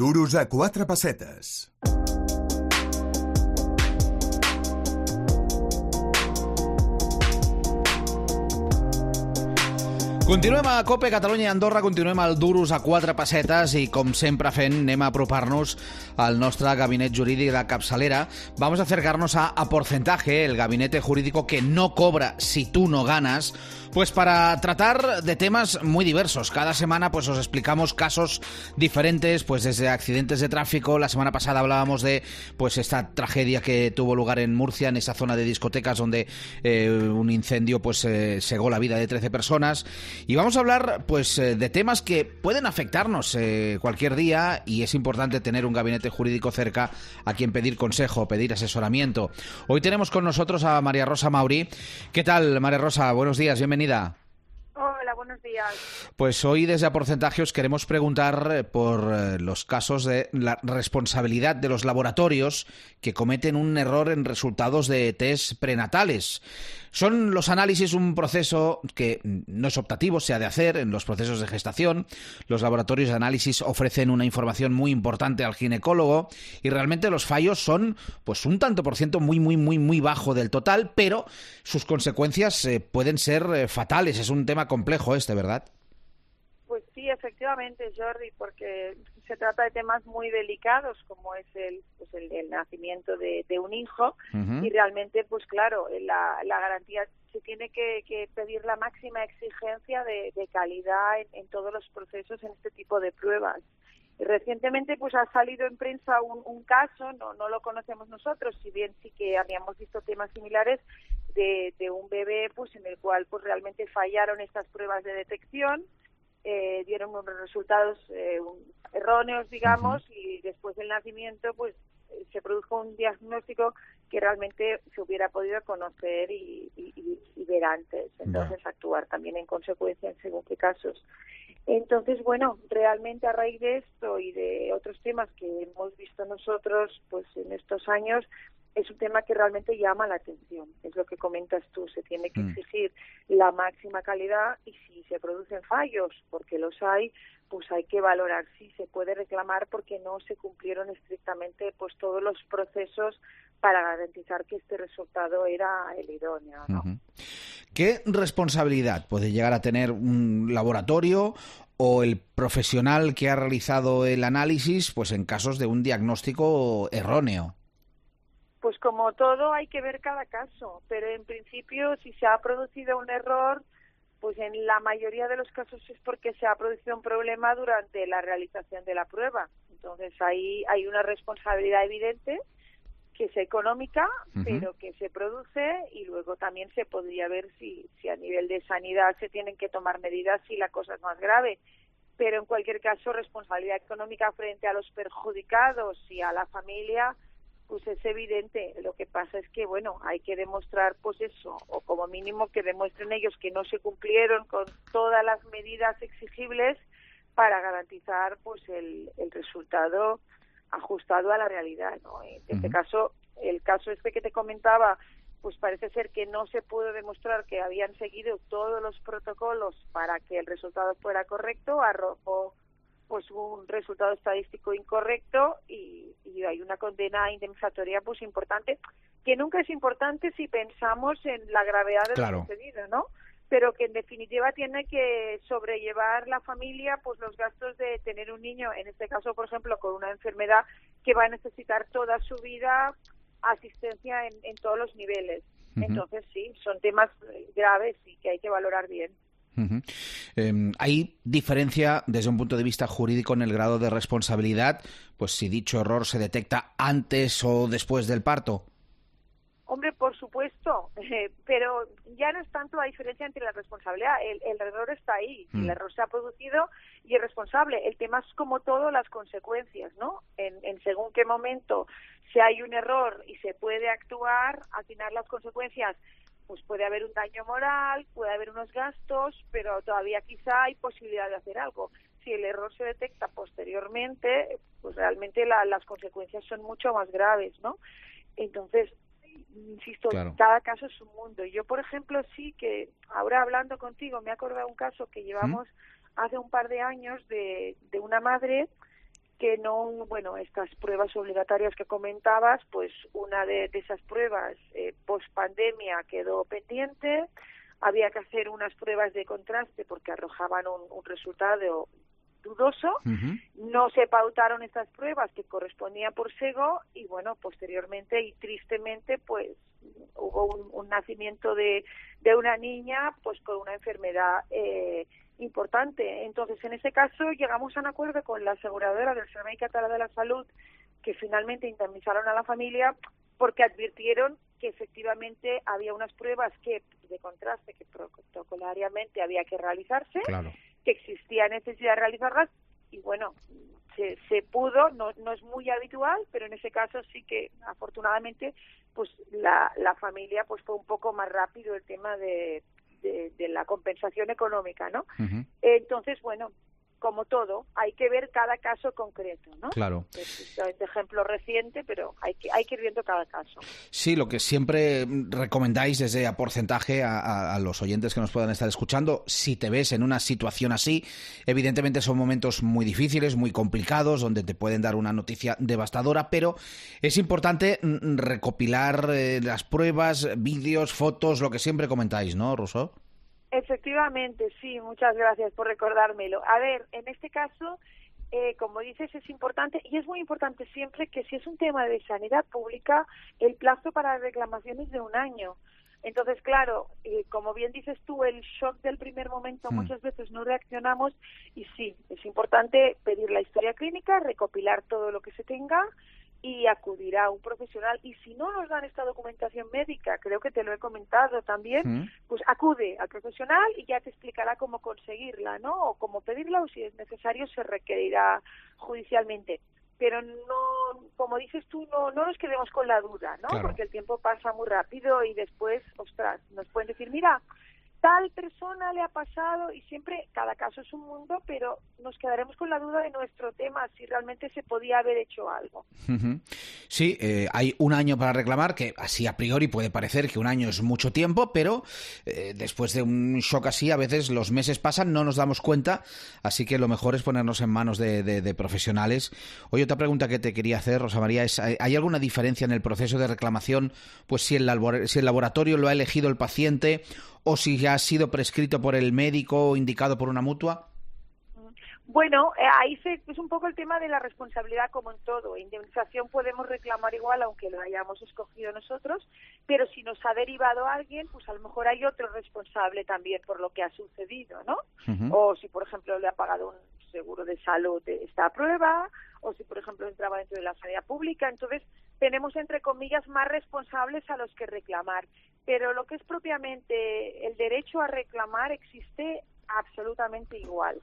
Duros a 4 pessetes. Continuem a COPE, Catalunya i Andorra, continuem al Duros a 4 pessetes i, com sempre fent, anem a apropar-nos al nostre gabinet jurídic de capçalera. Vamos a acercarnos a Porcentaje, el gabinete jurídico que no cobra si tú no ganas, pues para tratar de temas muy diversos. Cada semana pues os explicamos casos diferentes, pues desde accidentes de tráfico. La semana pasada hablábamos de pues esta tragedia que tuvo lugar en Murcia, en esa zona de discotecas donde un incendio pues cegó la vida de 13 personas. Y vamos a hablar pues de temas que pueden afectarnos cualquier día, y es importante tener un gabinete jurídico cerca a quien pedir consejo, pedir asesoramiento. Hoy tenemos con nosotros a María Rosa Mauri. ¿Qué tal, María Rosa? Buenos días, bienvenida. Hola, buenos días. Pues hoy desde Porcentaje os queremos preguntar por los casos de la responsabilidad de los laboratorios que cometen un error en resultados de test prenatales. ¿Son los análisis un proceso que no es optativo, se ha de hacer en los procesos de gestación? Los laboratorios de análisis ofrecen una información muy importante al ginecólogo y realmente los fallos son pues un tanto por ciento muy bajo del total, pero sus consecuencias pueden ser fatales. Es un tema complejo ¿verdad? Pues sí, efectivamente, Jordi, porque se trata de temas muy delicados como es el nacimiento de un hijo. Y realmente, pues claro, la garantía se tiene que pedir la máxima exigencia de calidad en todos los procesos en este tipo de pruebas. Y recientemente pues ha salido en prensa un caso, no lo conocemos nosotros, si bien sí que habíamos visto temas similares de un bebé pues en el cual pues realmente fallaron estas pruebas de detección, dieron unos resultados erróneos, digamos, y después del nacimiento pues se produjo un diagnóstico que realmente se hubiera podido conocer y ver antes, entonces actuar también en consecuencia en según qué casos. Entonces, bueno, realmente a raíz de esto y de otros temas que hemos visto nosotros pues en estos años, es un tema que realmente llama la atención. Es lo que comentas tú, se tiene que exigir la máxima calidad y si se producen fallos, porque los hay, pues hay que valorar si se puede reclamar porque no se cumplieron estrictamente pues todos los procesos para garantizar que este resultado era el idóneo, ¿no? ¿Qué responsabilidad puede llegar a tener un laboratorio o el profesional que ha realizado el análisis pues en casos de un diagnóstico erróneo? Pues como todo hay que ver cada caso, pero en principio si se ha producido un error, pues en la mayoría de los casos es porque se ha producido un problema durante la realización de la prueba. Entonces ahí hay una responsabilidad evidente que es económica, pero que se produce, y luego también se podría ver si a nivel de sanidad se tienen que tomar medidas si la cosa es más grave. Pero en cualquier caso, responsabilidad económica frente a los perjudicados y a la familia, pues es evidente. Lo que pasa es que, bueno, hay que demostrar, pues eso, o como mínimo que demuestren ellos que no se cumplieron con todas las medidas exigibles para garantizar, pues el resultado ajustado a la realidad, ¿no? En este caso, el caso este que te comentaba, pues parece ser que no se pudo demostrar que habían seguido todos los protocolos para que el resultado fuera correcto, arrojó pues un resultado estadístico incorrecto y hay una condena indemnizatoria pues importante, que nunca es importante si pensamos en la gravedad de lo sucedido, ¿no? Pero que en definitiva tiene que sobrellevar la familia pues los gastos de tener un niño, en este caso, por ejemplo, con una enfermedad que va a necesitar toda su vida asistencia en todos los niveles. Entonces sí, son temas graves y que hay que valorar bien. ¿Hay diferencia desde un punto de vista jurídico en el grado de responsabilidad, pues si dicho error se detecta antes o después del parto? Hombre, por supuesto, pero ya no es tanto la diferencia entre la responsabilidad, el error está ahí, el error se ha producido y es responsable. El tema es como todo las consecuencias, ¿no? En según qué momento, si hay un error y se puede actuar, al final las consecuencias, pues puede haber un daño moral, puede haber unos gastos, pero todavía quizá hay posibilidad de hacer algo. Si el error se detecta posteriormente, pues realmente las consecuencias son mucho más graves, ¿no? Entonces, insisto, cada caso es un mundo. Yo, por ejemplo, sí que ahora hablando contigo me he acordado de un caso que llevamos hace un par de años de una madre que no, bueno, estas pruebas obligatorias que comentabas, pues una de esas pruebas post pandemia quedó pendiente. Había que hacer unas pruebas de contraste porque arrojaban un resultado dudoso. No se pautaron estas pruebas que correspondían por SEGO y bueno, posteriormente y tristemente pues hubo un nacimiento de una niña pues con una enfermedad importante. Entonces, en ese caso llegamos a un acuerdo con la aseguradora del Servei Català de la Salud, que finalmente indemnizaron a la familia porque advirtieron que efectivamente había unas pruebas de contraste que protocolariamente había que realizarse, Claro. que existía necesidad de realizarlas y bueno, se pudo, no es muy habitual, pero en ese caso sí que afortunadamente pues la familia pues fue un poco más rápido el tema de la compensación económica, ¿no? Entonces, bueno, como todo, hay que ver cada caso concreto, ¿no? Claro. Es ejemplo reciente, pero hay que ir viendo cada caso. Sí, lo que siempre recomendáis desde A Porcentaje a los oyentes que nos puedan estar escuchando, si te ves en una situación así, evidentemente son momentos muy difíciles, muy complicados, donde te pueden dar una noticia devastadora, pero es importante recopilar las pruebas, vídeos, fotos, lo que siempre comentáis, ¿no, Rousseau? Efectivamente, sí, muchas gracias por recordármelo. A ver, en este caso, como dices, es importante, y es muy importante siempre que si es un tema de sanidad pública, el plazo para reclamación es de 1 año. Entonces, claro, como bien dices tú, el shock del primer momento muchas veces no reaccionamos y sí, es importante pedir la historia clínica, recopilar todo lo que se tenga y acudir a un profesional. Y si no nos dan esta documentación médica, creo que te lo he comentado también, pues acude al profesional y ya te explicará cómo conseguirla, ¿no? O cómo pedirla, o si es necesario se requerirá judicialmente. Pero no, como dices tú, no nos quedemos con la duda, ¿no? Claro. Porque el tiempo pasa muy rápido y después, ostras, nos pueden decir, mira, tal persona le ha pasado, y siempre cada caso es un mundo, pero nos quedaremos con la duda de nuestro tema, si realmente se podía haber hecho algo. Sí, hay 1 año para reclamar, que así a priori puede parecer que 1 año es mucho tiempo, pero después de un shock así, a veces los meses pasan, no nos damos cuenta, así que lo mejor es ponernos en manos de profesionales. Oye, otra pregunta que te quería hacer, Rosa María, es, ¿hay alguna diferencia en el proceso de reclamación, pues si el laboratorio lo ha elegido el paciente o si ya ha sido prescrito por el médico o indicado por una mutua? Bueno, ahí es un poco el tema de la responsabilidad, como en todo. Indemnización podemos reclamar igual aunque lo hayamos escogido nosotros, pero si nos ha derivado alguien, pues a lo mejor hay otro responsable también por lo que ha sucedido, ¿no? O si, por ejemplo, le ha pagado un seguro de salud esta prueba, o si, por ejemplo, entraba dentro de la sanidad pública. Entonces, tenemos, entre comillas, más responsables a los que reclamar. Pero lo que es propiamente el derecho a reclamar existe absolutamente igual.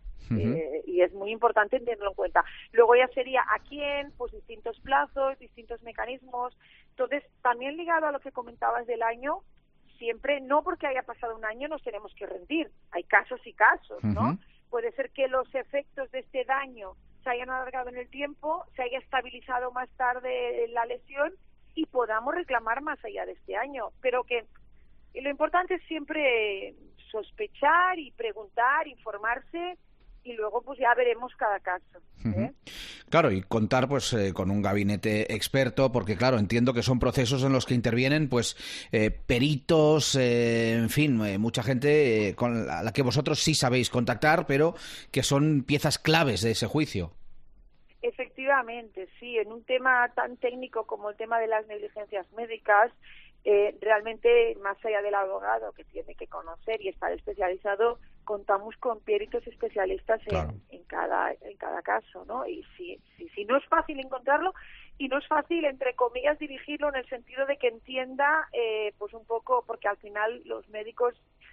Y es muy importante tenerlo en cuenta. Luego ya sería a quién, pues distintos plazos, distintos mecanismos. Entonces, también ligado a lo que comentabas del año, siempre, no porque haya pasado 1 año nos tenemos que rendir. Hay casos y casos, ¿no? Puede ser que los efectos de este daño se hayan alargado en el tiempo, se haya estabilizado más tarde la lesión y podamos reclamar más allá de este año. Pero que lo importante es siempre sospechar y preguntar, informarse, y luego pues ya veremos cada caso. Claro, y contar pues con un gabinete experto, porque claro, entiendo que son procesos en los que intervienen pues peritos, en fin, mucha gente con la que vosotros sí sabéis contactar, pero que son piezas claves de ese juicio. Efectivamente, sí, en un tema tan técnico como el tema de las negligencias médicas, realmente, más allá del abogado que tiene que conocer y estar especializado, contamos con peritos especialistas en cada caso, ¿no? Y si no es fácil encontrarlo, y no es fácil, entre comillas, dirigirlo en el sentido de que entienda, pues un poco, porque al final los médicos,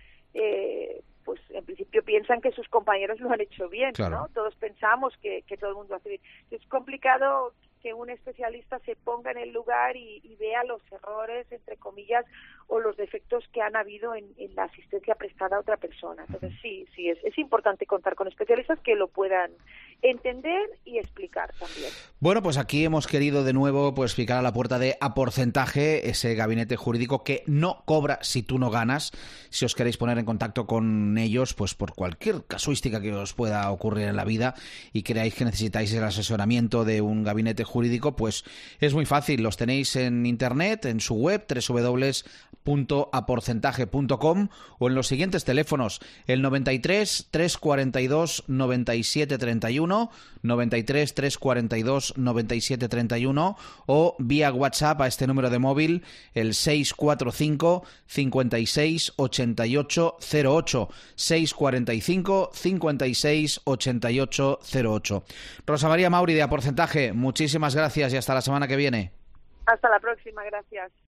pues en principio piensan que sus compañeros lo han hecho bien, ¿no? Todos pensamos que todo el mundo hace bien. Es complicado que un especialista se ponga en el lugar y vea los errores, entre comillas, o los defectos que han habido en la asistencia prestada a otra persona. Entonces sí, es importante contar con especialistas que lo puedan entender y explicar también. Bueno, pues aquí hemos querido de nuevo pues picar a la puerta de A Porcentaje, ese gabinete jurídico que no cobra si tú no ganas. Si os queréis poner en contacto con ellos, pues por cualquier casuística que os pueda ocurrir en la vida y creáis que necesitáis el asesoramiento de un gabinete jurídico, pues es muy fácil. Los tenéis en internet, en su web, www.aporcentaje.com, o en los siguientes teléfonos: el 93 342 97 31, 93 342 97 31, o vía WhatsApp a este número de móvil, el 645 56 88 08, 645 56 88 08. Rosa María Mauri de A Porcentaje, muchísimas gracias y hasta la semana que viene. Hasta la próxima, gracias.